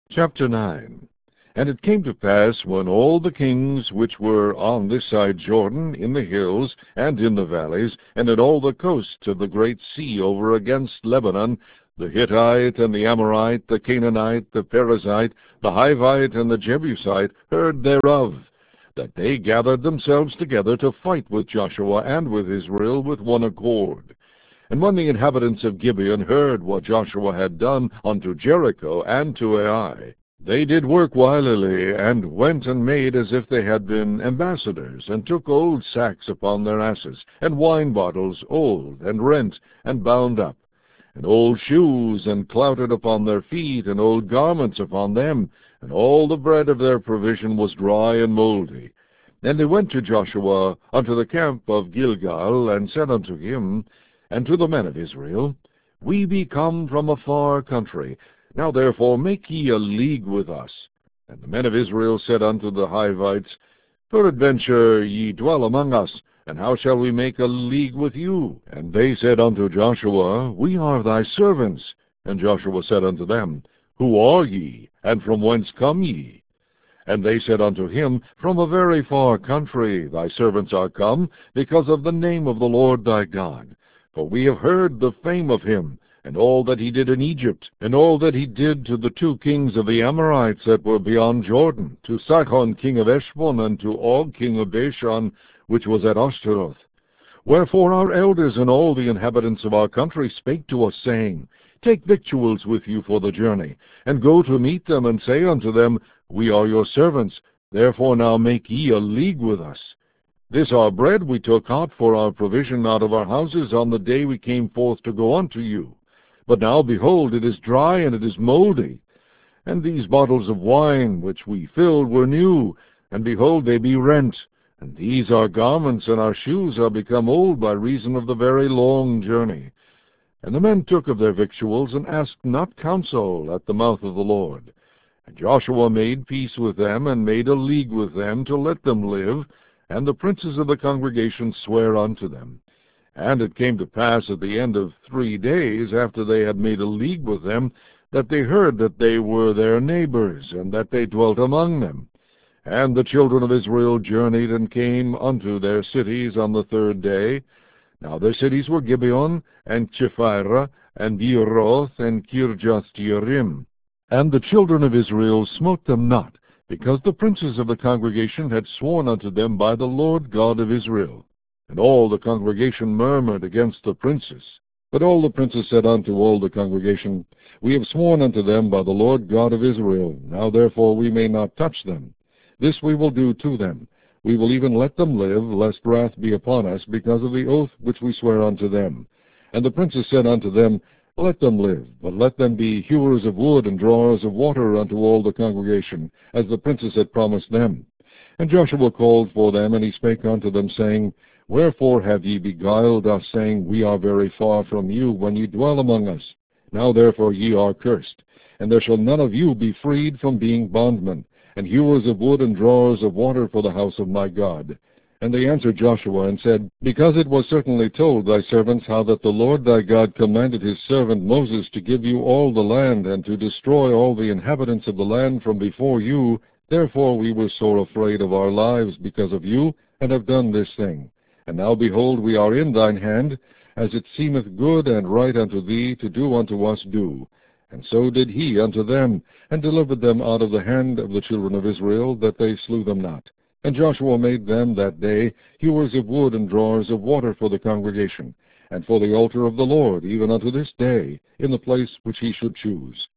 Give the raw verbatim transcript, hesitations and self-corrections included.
Chapter nine. And it came to pass, when all the kings which were on this side Jordan, in the hills, and in the valleys, and in all the coasts of the great sea over against Lebanon, the Hittite, and the Amorite, the Canaanite, the Perizzite, the Hivite, and the Jebusite, heard thereof, that they gathered themselves together to fight with Joshua and with Israel with one accord. And when the inhabitants of Gibeon heard what Joshua had done unto Jericho and to Ai, they did work wilily, and went and made as if they had been ambassadors, and took old sacks upon their asses, and wine bottles old, and rent, and bound up, and old shoes, and clouted upon their feet, and old garments upon them, and all the bread of their provision was dry and mouldy. And they went to Joshua unto the camp of Gilgal, and said unto him, and to the men of Israel, We be come from a far country, now therefore make ye a league with us. And the men of Israel said unto the Hivites, Peradventure ye dwell among us, and how shall we make a league with you? And they said unto Joshua, We are thy servants. And Joshua said unto them, Who are ye, and from whence come ye? And they said unto him, From a very far country thy servants are come, because of the name of the Lord thy God. For we have heard the fame of him, and all that he did in Egypt, and all that he did to the two kings of the Amorites that were beyond Jordan, to Sihon king of Heshbon, and to Og king of Bashan, which was at Ashtaroth. Wherefore our elders and all the inhabitants of our country spake to us, saying, Take victuals with you for the journey, and go to meet them, and say unto them, We are your servants, therefore now make ye a league with us. This our bread we took out for our provision out of our houses on the day we came forth to go unto you. But now, behold, it is dry, and it is mouldy. And these bottles of wine which we filled were new, and behold, they be rent. And these our garments and our shoes are become old by reason of the very long journey. And the men took of their victuals, and asked not counsel at the mouth of the Lord. And Joshua made peace with them, and made a league with them, to let them live, and the princes of the congregation sware unto them. And it came to pass at the end of three days, after they had made a league with them, that they heard that they were their neighbors, and that they dwelt among them. And the children of Israel journeyed, and came unto their cities on the third day. Now their cities were Gibeon, and Chephirah, and Beeroth, and Kirjath-jearim. And the children of Israel smote them not, because the princes of the congregation had sworn unto them by the Lord God of Israel. And all the congregation murmured against the princes. But all the princes said unto all the congregation, We have sworn unto them by the Lord God of Israel. Now therefore we may not touch them. This we will do to them. We will even let them live, lest wrath be upon us, because of the oath which we swear unto them. And the princes said unto them, Let them live, but let them be hewers of wood and drawers of water unto all the congregation, as the princes had promised them. And Joshua called for them, and he spake unto them, saying, Wherefore have ye beguiled us, saying, We are very far from you, when ye dwell among us? Now therefore ye are cursed, and there shall none of you be freed from being bondmen, and hewers of wood and drawers of water for the house of my God. And they answered Joshua, and said, Because it was certainly told thy servants how that the Lord thy God commanded his servant Moses to give you all the land, and to destroy all the inhabitants of the land from before you, therefore we were sore afraid of our lives because of you, and have done this thing. And now, behold, we are in thine hand, as it seemeth good and right unto thee to do unto us do. And so did he unto them, and delivered them out of the hand of the children of Israel, that they slew them not. And Joshua made them that day hewers of wood and drawers of water for the congregation, and for the altar of the Lord, even unto this day, in the place which he should choose.